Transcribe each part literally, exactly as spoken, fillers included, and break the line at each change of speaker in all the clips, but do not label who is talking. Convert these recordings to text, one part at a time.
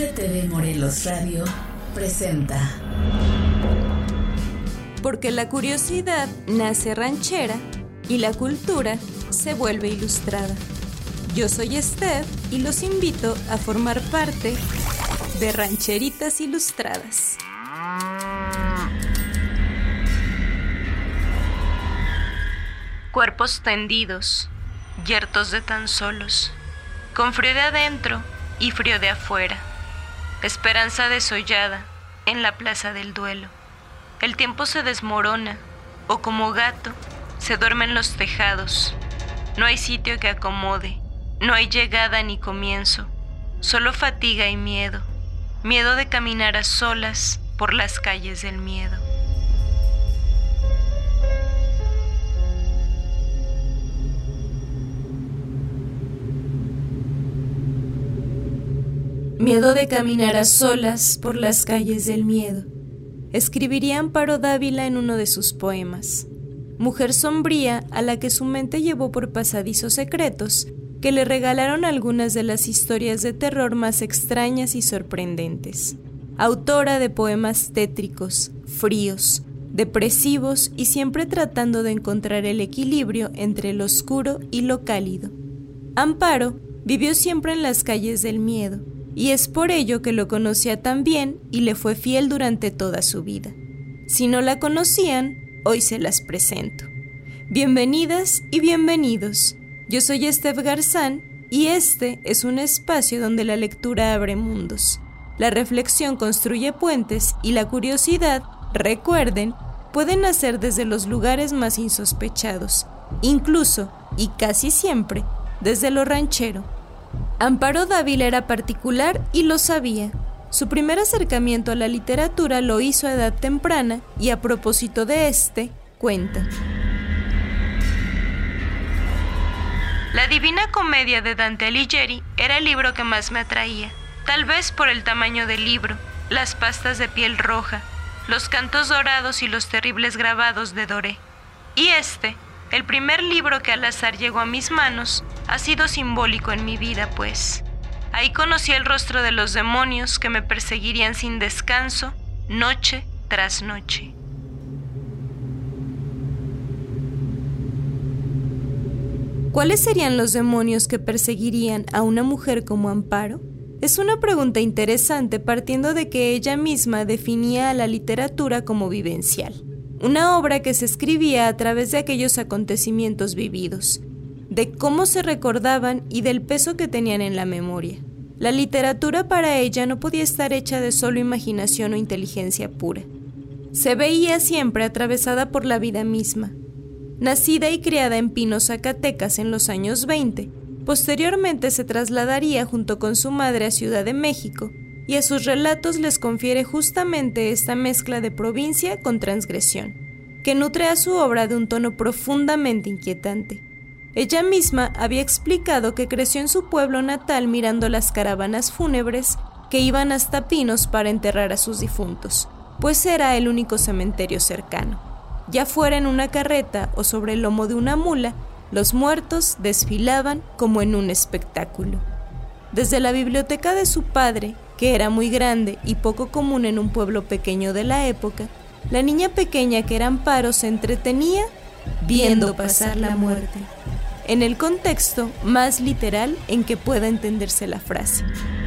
L T V Morelos Radio presenta.
Porque la curiosidad nace ranchera y la cultura se vuelve ilustrada. Yo soy Steph y los invito a formar parte de Rancheritas Ilustradas. Cuerpos tendidos, yertos de tan solos, con frío de adentro y frío de afuera. Esperanza desollada en la plaza del duelo. El tiempo se desmorona, o como gato, se duerme en los tejados. No hay sitio que acomode, no hay llegada ni comienzo, solo fatiga y miedo. Miedo de caminar a solas por las calles del miedo. Miedo de caminar a solas por las calles del miedo. Escribiría Amparo Dávila en uno de sus poemas. Mujer sombría a la que su mente llevó por pasadizos secretos que le regalaron algunas de las historias de terror más extrañas y sorprendentes. Autora de poemas tétricos, fríos, depresivos y siempre tratando de encontrar el equilibrio entre lo oscuro y lo cálido. Amparo vivió siempre en las calles del miedo, y es por ello que lo conocía tan bien y le fue fiel durante toda su vida. Si no la conocían, hoy se las presento. Bienvenidas y bienvenidos. Yo soy Steph Garzán y este es un espacio donde la lectura abre mundos. La reflexión construye puentes y la curiosidad, recuerden, puede nacer desde los lugares más insospechados, incluso, y casi siempre, desde lo ranchero. Amparo Dávila era particular y lo sabía. Su primer acercamiento a la literatura lo hizo a edad temprana y a propósito de este, cuenta. La Divina Comedia de Dante Alighieri era el libro que más me atraía, tal vez por el tamaño del libro, las pastas de piel roja, los cantos dorados y los terribles grabados de Doré. Y este, el primer libro que al azar llegó a mis manos, ha sido simbólico en mi vida, pues. Ahí conocí el rostro de los demonios que me perseguirían sin descanso, noche tras noche. ¿Cuáles serían los demonios que perseguirían a una mujer como Amparo? Es una pregunta interesante partiendo de que ella misma definía a la literatura como vivencial. Una obra que se escribía a través de aquellos acontecimientos vividos, de cómo se recordaban y del peso que tenían en la memoria. La literatura para ella no podía estar hecha de solo imaginación o inteligencia pura. Se veía siempre atravesada por la vida misma. Nacida y criada en Pino, Zacatecas en los años veinte, posteriormente se trasladaría junto con su madre a Ciudad de México, y a sus relatos les confiere justamente esta mezcla de provincia con transgresión, que nutre a su obra de un tono profundamente inquietante. Ella misma había explicado que creció en su pueblo natal mirando las caravanas fúnebres que iban hasta Pinos para enterrar a sus difuntos, pues era el único cementerio cercano. Ya fuera en una carreta o sobre el lomo de una mula, los muertos desfilaban como en un espectáculo. Desde la biblioteca de su padre, que era muy grande y poco común en un pueblo pequeño de la época, la niña pequeña que era Amparo se entretenía viendo pasar la muerte, en el contexto más literal en que pueda entenderse la frase.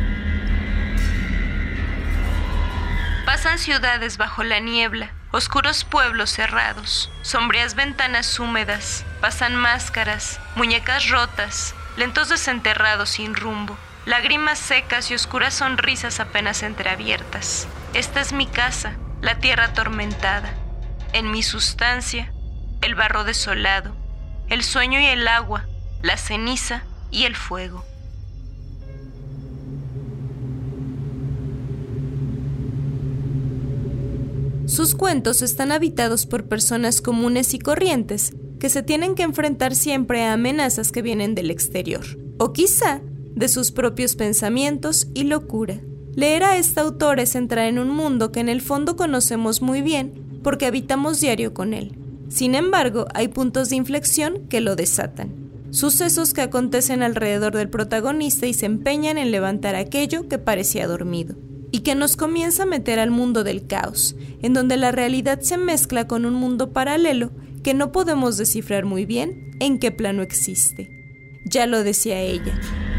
Pasan ciudades bajo la niebla, oscuros pueblos cerrados, sombrías ventanas húmedas, pasan máscaras, muñecas rotas, lentos desenterrados sin rumbo, lágrimas secas y oscuras sonrisas apenas entreabiertas. Esta es mi casa, la tierra atormentada. En mi sustancia, el barro desolado, el sueño y el agua, la ceniza y el fuego. Sus cuentos están habitados por personas comunes y corrientes que se tienen que enfrentar siempre a amenazas que vienen del exterior, o quizá de sus propios pensamientos y locura. Leer a esta autora es entrar en un mundo que en el fondo conocemos muy bien porque habitamos diario con él. Sin embargo, hay puntos de inflexión que lo desatan. sucesos que acontecen alrededor del protagonista y se empeñan en levantar aquello que parecía dormido, y que nos comienza a meter al mundo del caos, en donde la realidad se mezcla con un mundo paralelo que no podemos descifrar muy bien en qué plano existe. Ya lo decía ella.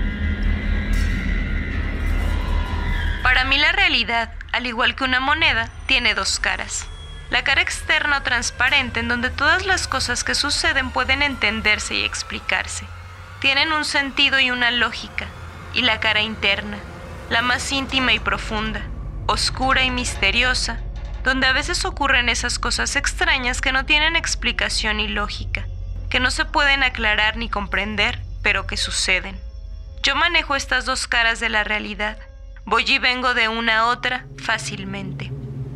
Para mí la realidad, al igual que una moneda, tiene dos caras. La cara externa o transparente, en donde todas las cosas que suceden pueden entenderse y explicarse. Tienen un sentido y una lógica. Y la cara interna, la más íntima y profunda, oscura y misteriosa, donde a veces ocurren esas cosas extrañas que no tienen explicación ni lógica, que no se pueden aclarar ni comprender, pero que suceden. Yo manejo estas dos caras de la realidad. Voy y vengo de una a otra fácilmente.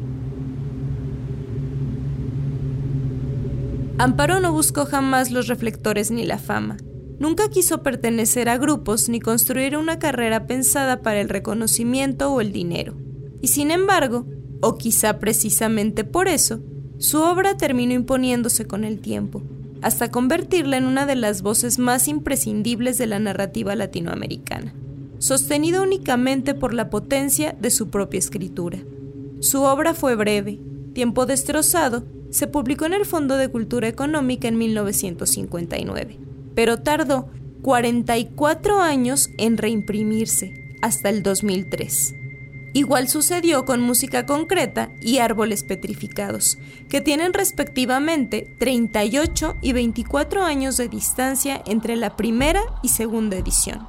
Amparo no buscó jamás los reflectores ni la fama. Nunca quiso pertenecer a grupos ni construir una carrera pensada para el reconocimiento o el dinero. Y sin embargo, o quizá precisamente por eso, su obra terminó imponiéndose con el tiempo, hasta convertirla en una de las voces más imprescindibles de la narrativa latinoamericana, sostenida únicamente por la potencia de su propia escritura. Su obra fue breve. Tiempo destrozado se publicó en el Fondo de Cultura Económica en mil novecientos cincuenta y nueve, pero tardó cuarenta y cuatro años en reimprimirse, hasta el dos mil tres. Igual sucedió con Música Concreta y Árboles Petrificados, que tienen respectivamente treinta y ocho y veinticuatro años de distancia entre la primera y segunda edición.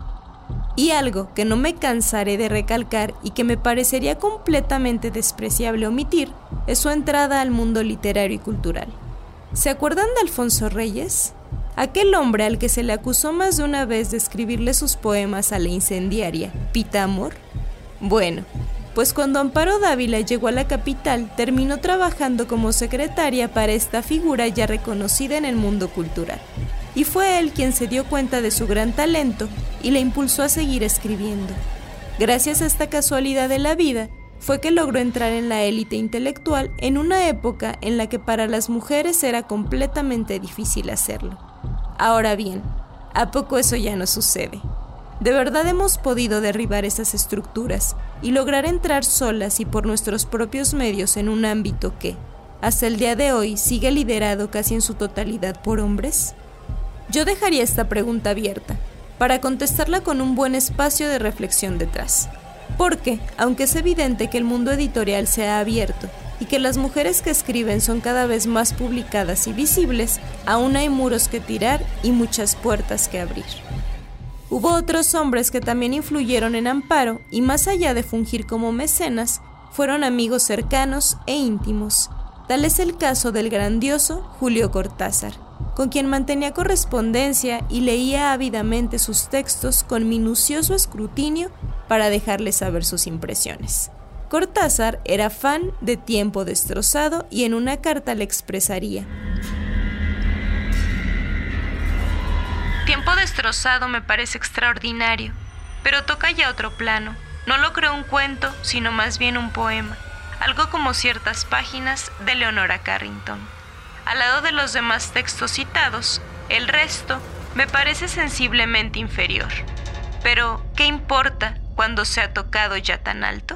Y algo que no me cansaré de recalcar y que me parecería completamente despreciable omitir es su entrada al mundo literario y cultural. ¿Se acuerdan de Alfonso Reyes? Aquel hombre al que se le acusó más de una vez de escribirle sus poemas a la incendiaria Pita Amor. Bueno, pues cuando Amparo Dávila llegó a la capital, terminó trabajando como secretaria para esta figura ya reconocida en el mundo cultural. Y fue él quien se dio cuenta de su gran talento y le impulsó a seguir escribiendo. Gracias a esta casualidad de la vida, fue que logró entrar en la élite intelectual en una época en la que para las mujeres era completamente difícil hacerlo. Ahora bien, ¿a poco eso ya no sucede? De verdad hemos podido derribar esas estructuras y lograr entrar solas y por nuestros propios medios en un ámbito que, hasta el día de hoy, sigue liderado casi en su totalidad por hombres. Yo dejaría esta pregunta abierta, para contestarla con un buen espacio de reflexión detrás. Porque, aunque es evidente que el mundo editorial se ha abierto y que las mujeres que escriben son cada vez más publicadas y visibles, aún hay muros que tirar y muchas puertas que abrir. Hubo otros hombres que también influyeron en Amparo y más allá de fungir como mecenas, fueron amigos cercanos e íntimos. Tal es el caso del grandioso Julio Cortázar, con quien mantenía correspondencia y leía ávidamente sus textos con minucioso escrutinio para dejarle saber sus impresiones. Cortázar era fan de Tiempo Destrozado y en una carta le expresaría: Tiempo Destrozado me parece extraordinario, pero toca ya otro plano. No lo creo un cuento, sino más bien un poema, algo como ciertas páginas de Leonora Carrington. Al lado de los demás textos citados, el resto me parece sensiblemente inferior. Pero, ¿qué importa cuando se ha tocado ya tan alto?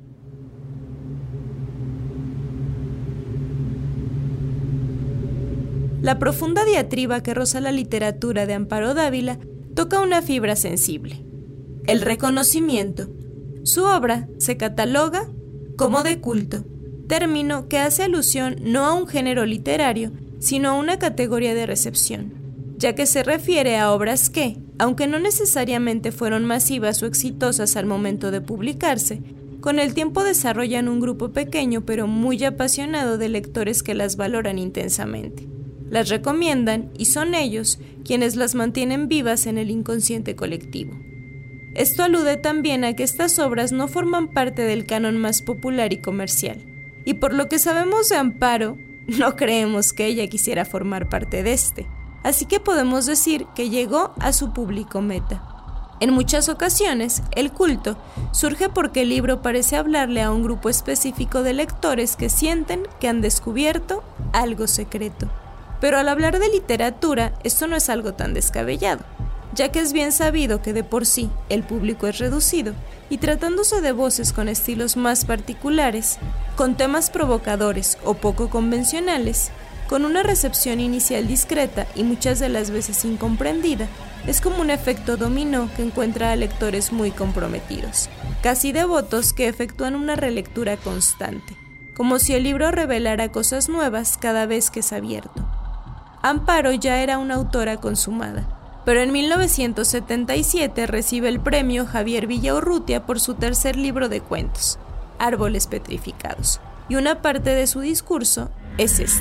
La profunda diatriba que roza la literatura de Amparo Dávila toca una fibra sensible: el reconocimiento. Su obra se cataloga como de culto, término que hace alusión no a un género literario, sino a una categoría de recepción, ya que se refiere a obras que, aunque no necesariamente fueron masivas o exitosas al momento de publicarse, con el tiempo desarrollan un grupo pequeño pero muy apasionado de lectores que las valoran intensamente. Las recomiendan y son ellos quienes las mantienen vivas en el inconsciente colectivo. Esto alude también a que estas obras no forman parte del canon más popular y comercial, y por lo que sabemos de Amparo, no creemos que ella quisiera formar parte de este, así que podemos decir que llegó a su público meta. En muchas ocasiones, el culto surge porque el libro parece hablarle a un grupo específico de lectores que sienten que han descubierto algo secreto. Pero al hablar de literatura, esto no es algo tan descabellado, ya que es bien sabido que de por sí el público es reducido, y tratándose de voces con estilos más particulares, con temas provocadores o poco convencionales, con una recepción inicial discreta y muchas de las veces incomprendida, es como un efecto dominó que encuentra a lectores muy comprometidos, casi devotos que efectúan una relectura constante, como si el libro revelara cosas nuevas cada vez que es abierto. Amparo ya era una autora consumada, pero en mil novecientos setenta y siete recibe el premio Javier Villaurrutia por su tercer libro de cuentos, Árboles Petrificados, y una parte de su discurso es este.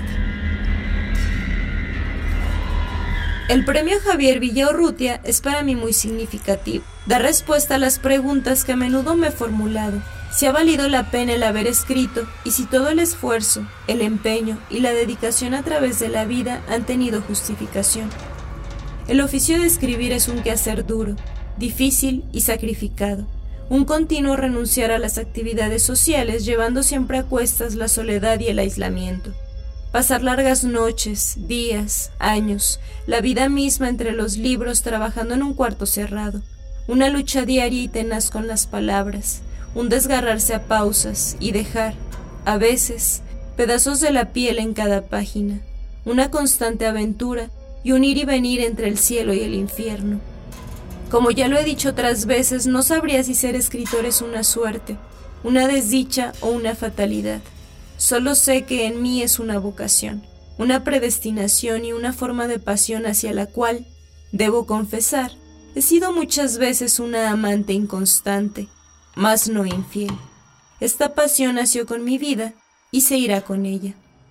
El premio Javier Villaurrutia es para mí muy significativo. Da respuesta a las preguntas que a menudo me he formulado. Si ha valido la pena el haber escrito y si todo el esfuerzo, el empeño y la dedicación a través de la vida han tenido justificación. El oficio de escribir es un quehacer duro, difícil y sacrificado. Un continuo renunciar a las actividades sociales llevando siempre a cuestas la soledad y el aislamiento. Pasar largas noches, días, años, la vida misma entre los libros trabajando en un cuarto cerrado, una lucha diaria y tenaz con las palabras, un desgarrarse a pausas y dejar, a veces, pedazos de la piel en cada página, una constante aventura y un ir y venir entre el cielo y el infierno. Como ya lo he dicho otras veces, no sabría si ser escritor es una suerte, una desdicha o una fatalidad. Solo sé que en mí es una vocación, una predestinación y una forma de pasión hacia la cual, debo confesar, he sido muchas veces una amante inconstante, mas no infiel. Esta pasión nació con mi vida y se irá con ella.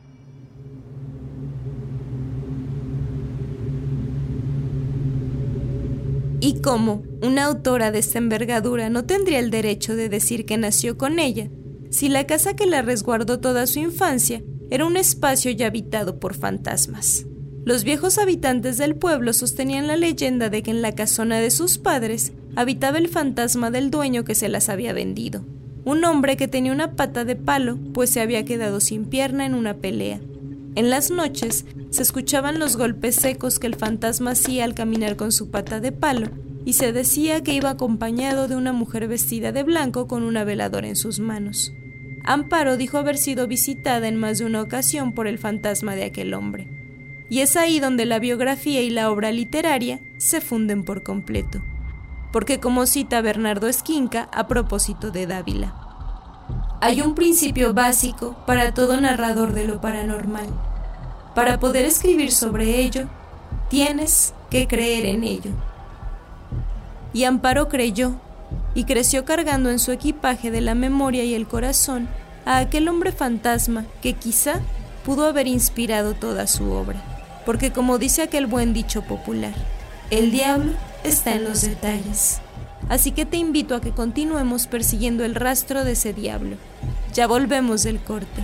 Y como una autora de esta envergadura no tendría el derecho de decir que nació con ella, si la casa que la resguardó toda su infancia era un espacio ya habitado por fantasmas. Los viejos habitantes del pueblo sostenían la leyenda de que en la casona de sus padres habitaba el fantasma del dueño que se las había vendido, un hombre que tenía una pata de palo, pues se había quedado sin pierna en una pelea. En las noches se escuchaban los golpes secos que el fantasma hacía al caminar con su pata de palo, y se decía que iba acompañado de una mujer vestida de blanco con una veladora en sus manos. Amparo dijo haber sido visitada en más de una ocasión por el fantasma de aquel hombre. Y es ahí donde la biografía y la obra literaria se funden por completo. Porque como cita Bernardo Esquinca a propósito de Dávila, hay un principio básico para todo narrador de lo paranormal. Para poder escribir sobre ello, tienes que creer en ello. Y Amparo creyó, y creció cargando en su equipaje de la memoria y el corazón a aquel hombre fantasma que quizá pudo haber inspirado toda su obra. Porque como dice aquel buen dicho popular, el diablo está en los detalles. Así que te invito a que continuemos persiguiendo el rastro de ese diablo. Ya volvemos del corte.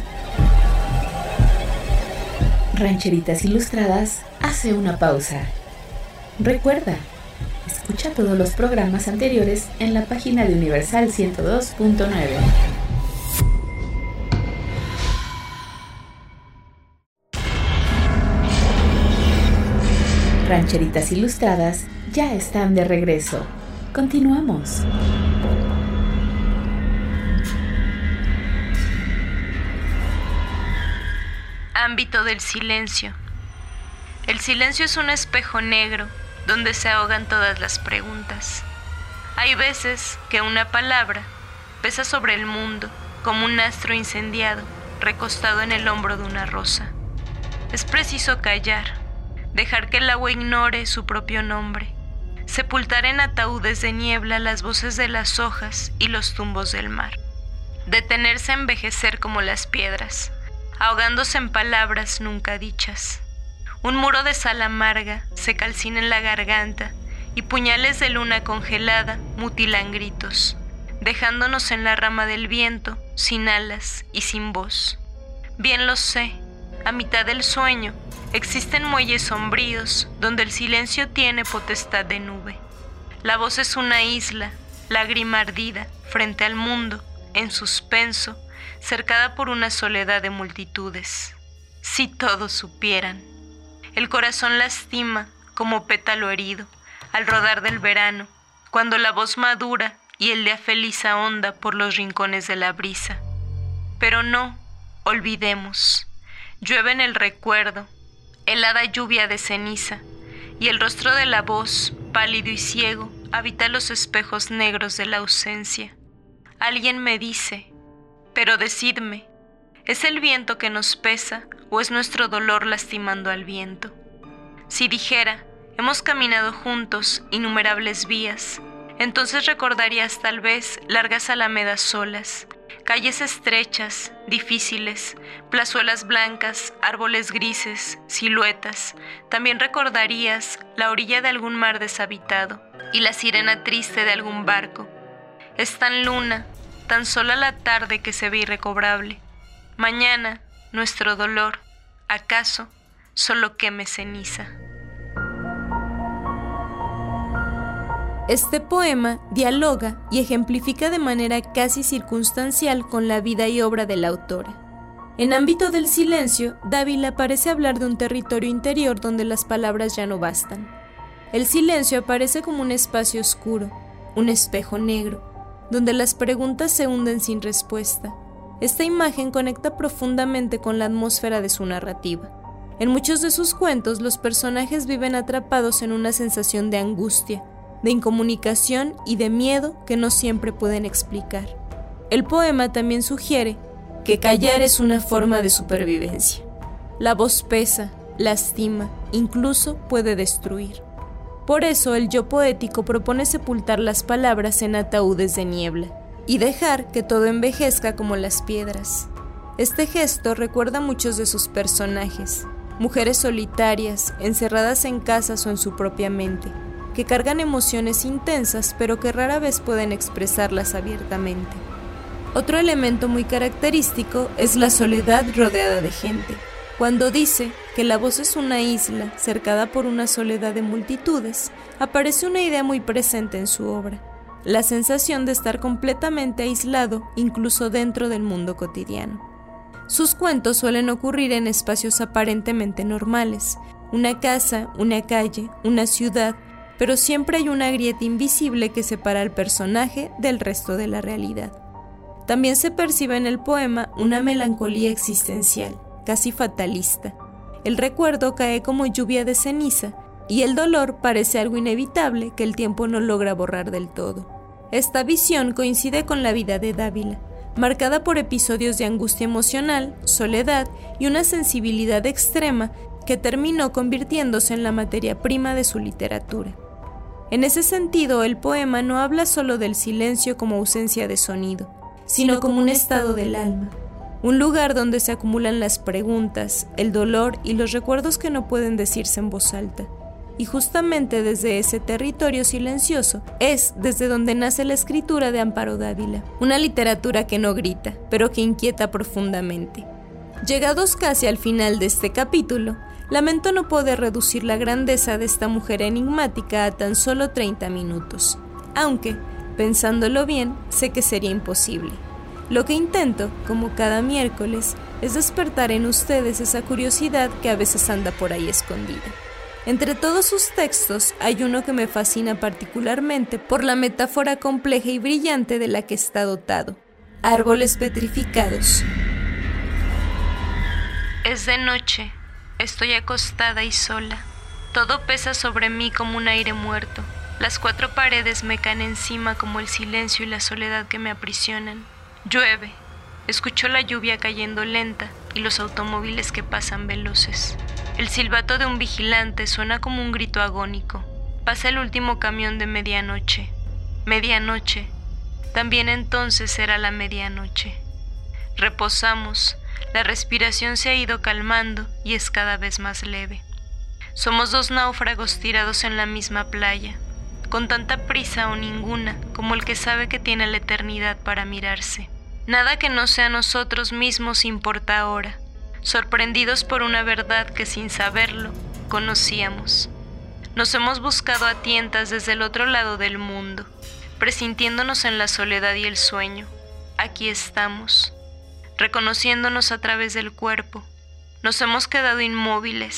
Rancheritas Ilustradas hace una pausa. Recuerda, escucha todos los programas anteriores en la página de Universal ciento dos punto nueve. Rancheritas Ilustradas ya están de regreso. Continuamos.
Ámbito del silencio. El silencio es un espejo negro donde se ahogan todas las preguntas. Hay veces que una palabra pesa sobre el mundo como un astro incendiado recostado en el hombro de una rosa. Es preciso callar, dejar que el agua ignore su propio nombre, sepultar en ataúdes de niebla las voces de las hojas y los tumbos del mar, detenerse a envejecer como las piedras, ahogándose en palabras nunca dichas. Un muro de sal amarga se calcina en la garganta y puñales de luna congelada mutilan gritos, dejándonos en la rama del viento, sin alas y sin voz. Bien lo sé, a mitad del sueño existen muelles sombríos donde el silencio tiene potestad de nube. La voz es una isla, lágrima ardida, frente al mundo, en suspenso, cercada por una soledad de multitudes. Si todos supieran. El corazón lastima como pétalo herido, al rodar del verano, cuando la voz madura y el día feliz ahonda por los rincones de la brisa. Pero no olvidemos, llueve en el recuerdo, helada lluvia de ceniza, y el rostro de la voz, pálido y ciego, habita los espejos negros de la ausencia. Alguien me dice, pero decidme, ¿es el viento que nos pesa o es nuestro dolor lastimando al viento? Si dijera, hemos caminado juntos innumerables vías, entonces recordarías tal vez largas alamedas solas, calles estrechas, difíciles, plazuelas blancas, árboles grises, siluetas. También recordarías la orilla de algún mar deshabitado y la sirena triste de algún barco. Es tan luna, tan sola la tarde que se ve irrecobrable. Mañana, nuestro dolor, ¿acaso solo queme ceniza? Este poema dialoga y ejemplifica de manera casi circunstancial con la vida y obra de la autora. En ámbito del silencio, Dávila parece hablar de un territorio interior donde las palabras ya no bastan. El silencio aparece como un espacio oscuro, un espejo negro, donde las preguntas se hunden sin respuesta. Esta imagen conecta profundamente con la atmósfera de su narrativa. En muchos de sus cuentos, los personajes viven atrapados en una sensación de angustia, de incomunicación y de miedo que no siempre pueden explicar. El poema también sugiere que callar es una forma de supervivencia. La voz pesa, lastima, incluso puede destruir. Por eso el yo poético propone sepultar las palabras en ataúdes de niebla y dejar que todo envejezca como las piedras. Este gesto recuerda a muchos de sus personajes, mujeres solitarias, encerradas en casas o en su propia mente, que cargan emociones intensas pero que rara vez pueden expresarlas abiertamente. Otro elemento muy característico es la soledad rodeada de gente. Cuando dice que la voz es una isla cercada por una soledad de multitudes, aparece una idea muy presente en su obra, la sensación de estar completamente aislado incluso dentro del mundo cotidiano. Sus cuentos suelen ocurrir en espacios aparentemente normales, una casa, una calle, una ciudad, pero siempre hay una grieta invisible que separa al personaje del resto de la realidad. También se percibe en el poema una melancolía existencial, casi fatalista. El recuerdo cae como lluvia de ceniza y el dolor parece algo inevitable que el tiempo no logra borrar del todo. Esta visión coincide con la vida de Dávila, marcada por episodios de angustia emocional, soledad y una sensibilidad extrema que terminó convirtiéndose en la materia prima de su literatura. En ese sentido, el poema no habla solo del silencio como ausencia de sonido, sino como un estado del alma, un lugar donde se acumulan las preguntas, el dolor y los recuerdos que no pueden decirse en voz alta. Y justamente desde ese territorio silencioso es desde donde nace la escritura de Amparo Dávila, una literatura que no grita, pero que inquieta profundamente. Llegados casi al final de este capítulo, lamento no poder reducir la grandeza de esta mujer enigmática a tan solo treinta minutos, aunque, pensándolo bien, sé que sería imposible. Lo que intento, como cada miércoles, es despertar en ustedes esa curiosidad que a veces anda por ahí escondida. Entre todos sus textos hay uno que me fascina particularmente por la metáfora compleja y brillante de la que está dotado: Árboles petrificados. Es de noche. Estoy acostada y sola. Todo pesa sobre mí como un aire muerto. Las cuatro paredes me caen encima como el silencio y la soledad que me aprisionan. Llueve. Escucho la lluvia cayendo lenta y los automóviles que pasan veloces. El silbato de un vigilante suena como un grito agónico. Pasa el último camión de medianoche. Medianoche. También entonces será la medianoche. Reposamos. La respiración se ha ido calmando y es cada vez más leve. Somos dos náufragos tirados en la misma playa, con tanta prisa o ninguna como el que sabe que tiene la eternidad para mirarse. Nada que no sea nosotros mismos importa ahora, sorprendidos por una verdad que sin saberlo conocíamos. Nos hemos buscado a tientas desde el otro lado del mundo, presintiéndonos en la soledad y el sueño. Aquí estamos, reconociéndonos a través del cuerpo. Nos hemos quedado inmóviles,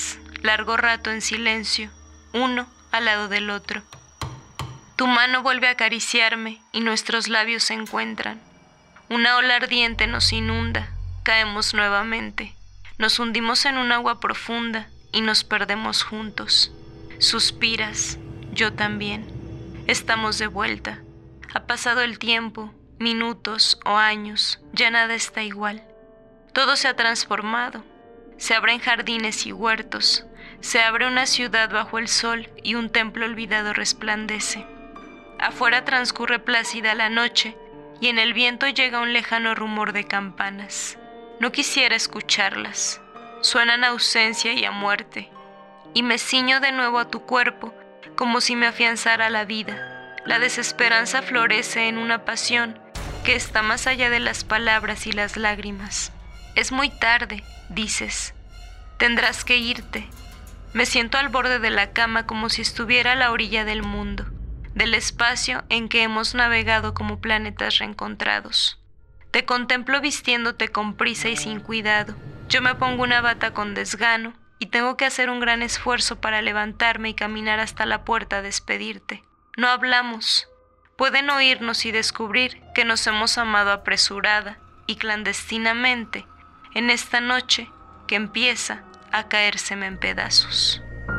largo rato en silencio, uno al lado del otro. Tu mano vuelve a acariciarme y nuestros labios se encuentran. Una ola ardiente nos inunda, caemos nuevamente, nos hundimos en un agua profunda y nos perdemos juntos. Suspiras, yo también. Estamos de vuelta. Ha pasado el tiempo, minutos o años, ya nada está igual. Todo se ha transformado. Se abren jardines y huertos, se abre una ciudad bajo el sol y un templo olvidado resplandece. Afuera transcurre plácida la noche y en el viento llega un lejano rumor de campanas. No quisiera escucharlas. Suenan a ausencia y a muerte. Y me ciño de nuevo a tu cuerpo como si me afianzara la vida. La desesperanza florece en una pasión que está más allá de las palabras y las lágrimas. Es muy tarde, dices. Tendrás que irte. Me siento al borde de la cama como si estuviera a la orilla del mundo, del espacio en que hemos navegado como planetas reencontrados. Te contemplo vistiéndote con prisa y sin cuidado. Yo me pongo una bata con desgano y tengo que hacer un gran esfuerzo para levantarme y caminar hasta la puerta a despedirte. No hablamos. Pueden oírnos y descubrir que nos hemos amado apresurada y clandestinamente en esta noche que empieza a caérseme en pedazos.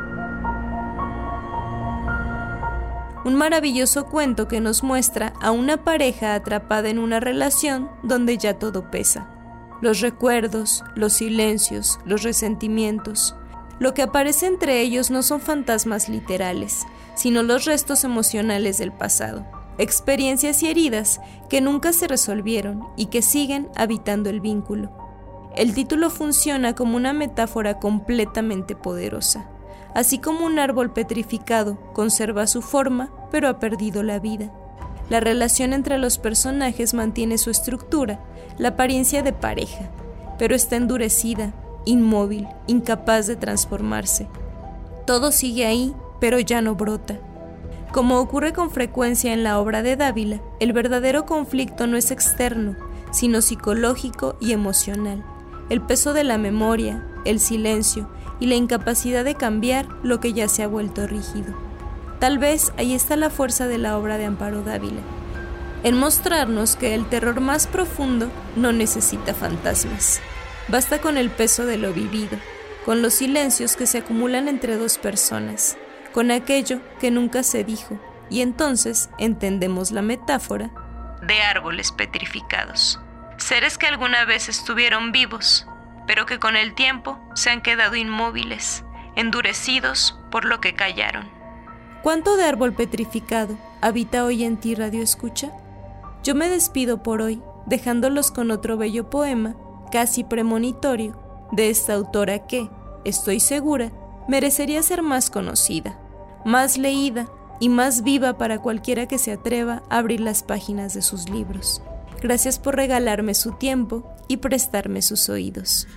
Un maravilloso cuento que nos muestra a una pareja atrapada en una relación donde ya todo pesa. Los recuerdos, los silencios, los resentimientos. Lo que aparece entre ellos no son fantasmas literales, sino los restos emocionales del pasado. Experiencias y heridas que nunca se resolvieron y que siguen habitando el vínculo. El título funciona como una metáfora completamente poderosa. Así como un árbol petrificado conserva su forma, pero ha perdido la vida. La relación entre los personajes mantiene su estructura, la apariencia de pareja, pero está endurecida, inmóvil, incapaz de transformarse. Todo sigue ahí, pero ya no brota. Como ocurre con frecuencia en la obra de Dávila, el verdadero conflicto no es externo, sino psicológico y emocional. El peso de la memoria, el silencio y la incapacidad de cambiar lo que ya se ha vuelto rígido. Tal vez ahí está la fuerza de la obra de Amparo Dávila, en mostrarnos que el terror más profundo no necesita fantasmas. Basta con el peso de lo vivido, con los silencios que se acumulan entre dos personas, con aquello que nunca se dijo, y entonces entendemos la metáfora
de árboles petrificados. Seres que alguna vez estuvieron vivos, pero que con el tiempo se han quedado inmóviles, endurecidos por lo que callaron.
¿Cuánto de árbol petrificado habita hoy en ti, Radio Escucha? Yo me despido por hoy, dejándolos con otro bello poema, casi premonitorio, de esta autora que, estoy segura, merecería ser más conocida, más leída y más viva para cualquiera que se atreva a abrir las páginas de sus libros. Gracias por regalarme su tiempo y prestarme sus oídos.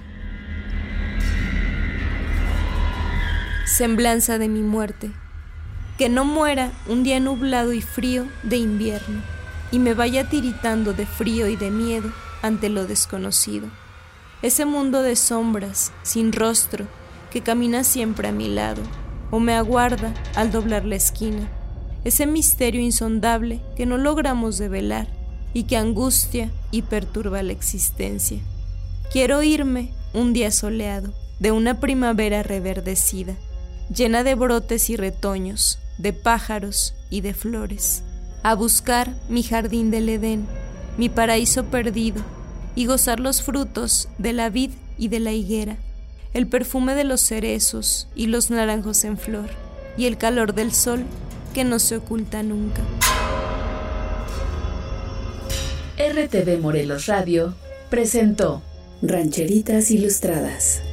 Semblanza de mi muerte. Que no muera un día nublado y frío de invierno y me vaya tiritando de frío y de miedo ante lo desconocido. Ese mundo de sombras, sin rostro, que camina siempre a mi lado o me aguarda al doblar la esquina. Ese misterio insondable que no logramos develar y que angustia y perturba la existencia. Quiero irme un día soleado de una primavera reverdecida, llena de brotes y retoños, de pájaros y de flores, a buscar mi jardín del Edén, mi paraíso perdido, y gozar los frutos de la vid y de la higuera, el perfume de los cerezos y los naranjos en flor, y el calor del sol que no se oculta nunca.
R T V Morelos Radio presentó Rancheritas Ilustradas.